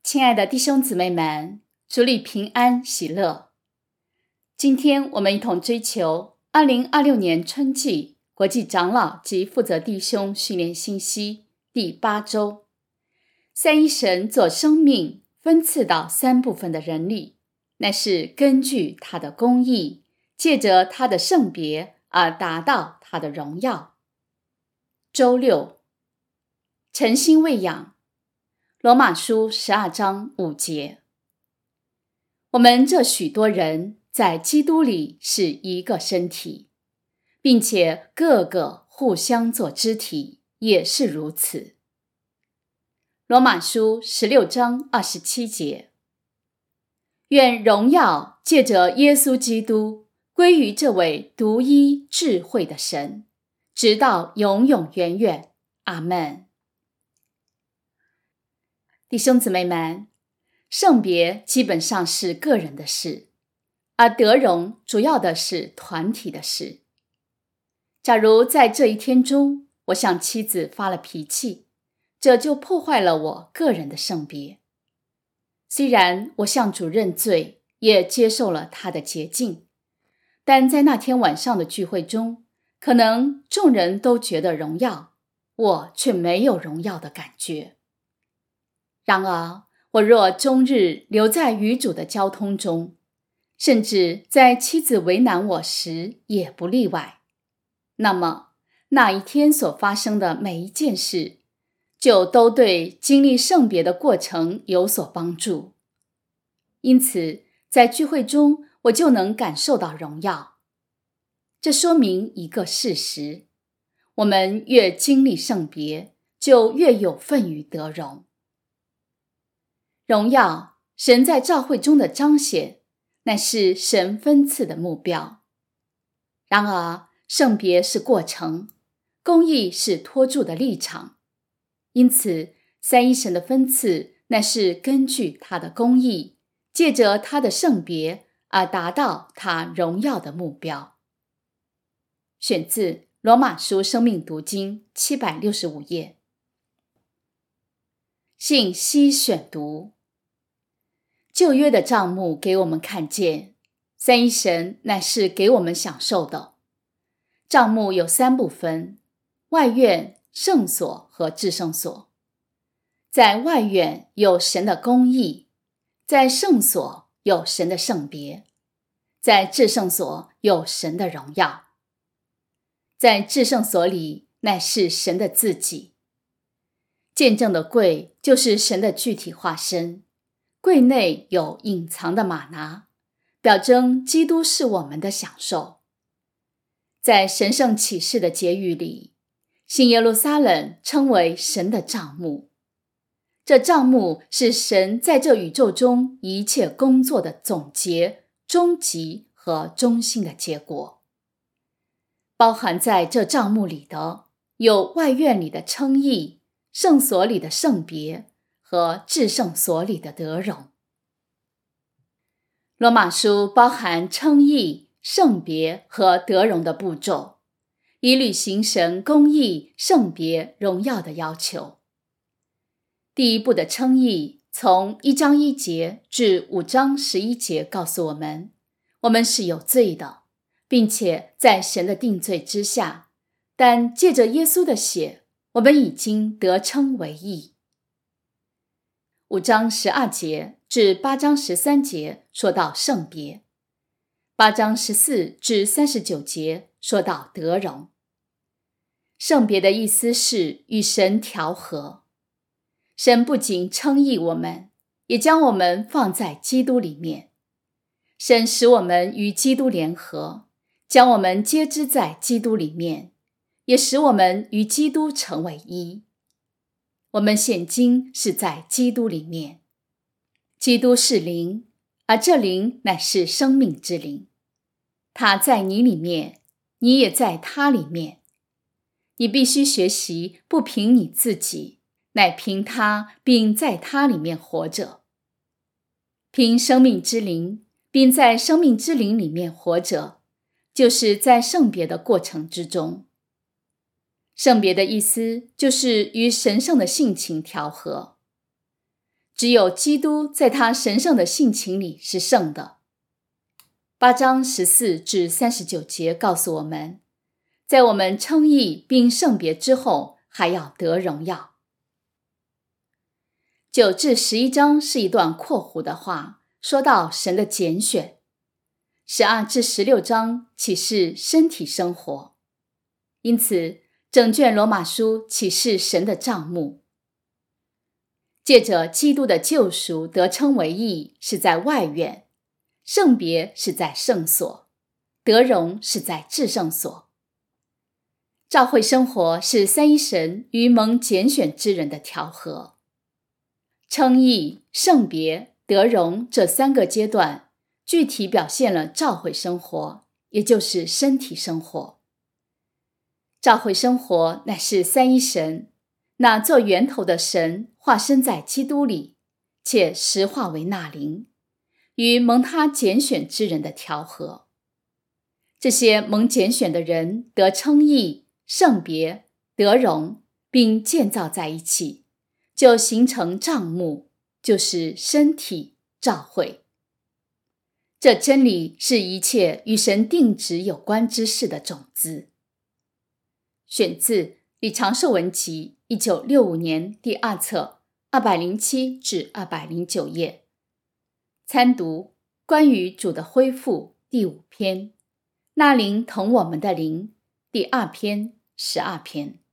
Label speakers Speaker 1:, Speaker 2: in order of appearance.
Speaker 1: 亲爱的弟兄姊妹们，主里平安喜乐。今天我们一同追求2026年春季国际长老及负责弟兄训练信息第8周。三一神做生命分赐到3部分的人力，乃是根据他的公义，借着他的圣别而达到他的荣耀。周六，诚心喂养，罗马书12章5节。我们这许多人在基督里是一个身体，并且个个互相做肢体，也是如此。罗马书16章27节。愿荣耀借着耶稣基督归于这位独一智慧的神，直到永永远远。阿们。弟兄姊妹们，圣别基本上是个人的事，而得荣主要的是团体的事。假如在这一天中，我向妻子发了脾气，这就破坏了我个人的圣别。虽然我向主认罪，也接受了他的洁净，但在那天晚上的聚会中，可能众人都觉得荣耀，我却没有荣耀的感觉。然而，我若终日留在与主的交通中，甚至在妻子为难我时也不例外，那么那一天所发生的每一件事，就都对经历圣别的过程有所帮助。因此，在聚会中我就能感受到荣耀。这说明一个事实：我们越经历圣别，就越有份于得荣。荣耀，神在召会中的彰显，乃是神分赐的目标。然而，圣别是过程，公义是托住的立场。因此，三一神的分赐乃是根据他的公义，借着他的圣别而达到他荣耀的目标。选自罗马书生命读经765页。信息选读。旧约的帐幕给我们看见，三一神乃是给我们享受的。帐幕有3部分：外院、圣所和至圣所。在外院有神的公义，在圣所有神的圣别，在至圣所有神的荣耀。在至圣所里乃是神的自己。见证的柜就是神的具体化身，柜内有隐藏的玛拿，表征基督是我们的享受。在神圣启示的结语里，新耶路撒冷称为神的帐幕。这帐幕是神在这宇宙中一切工作的总结、终极和中心的结果。包含在这帐幕里的，有外院里的称义、圣所里的圣别和至圣所里的得荣。罗马书包含称义、圣别和得荣的步骤，以履行神公义、圣别、荣耀的要求。第一步的称义，从1章1节至5章11节告诉我们，我们是有罪的，并且在神的定罪之下，但借着耶稣的血，我们已经得称为义。5章12节至8章13节说到圣别，8章14至39节说到得荣。圣别的意思是与神调和。神不仅称义我们，也将我们放在基督里面。神使我们与基督联合，将我们接枝在基督里面，也使我们与基督成为一。我们现今是在基督里面。基督是灵，而这灵乃是生命之灵。他在你里面，你也在他里面。你必须学习不凭你自己，乃凭他，并在他里面活着。凭生命之灵，并在生命之灵里面活着，就是在圣别的过程之中。圣别的意思就是与神圣的性情调和。 只有基督在他神圣的性情里是圣的。8章14至39节告诉我们，在我们称义并圣别之后，还要得荣耀。9至11章是一段括弧的话，说到神的拣选。12至16章启示身体生活。因此，整卷罗马书启示神的帐幕。借着基督的救赎得称为义是在外院，圣别是在圣所，得荣是在至圣所。召会生活是三一神与蒙拣选之人的调和。称义、圣别、得荣这3个阶段具体表现了召会生活，也就是身体生活。召会生活乃是三一神，那做源头的神化身在基督里，且实化为那灵，与蒙他拣选之人的调和。这些蒙拣选的人得称义、圣别、得荣，并建造在一起，就形成帐幕，就是身体召会。这真理是一切与神定旨有关之事的种子。选自李长寿文集1965年第2册207至209页。参读关于主的恢复第5篇，那灵同我们的灵第2篇12篇。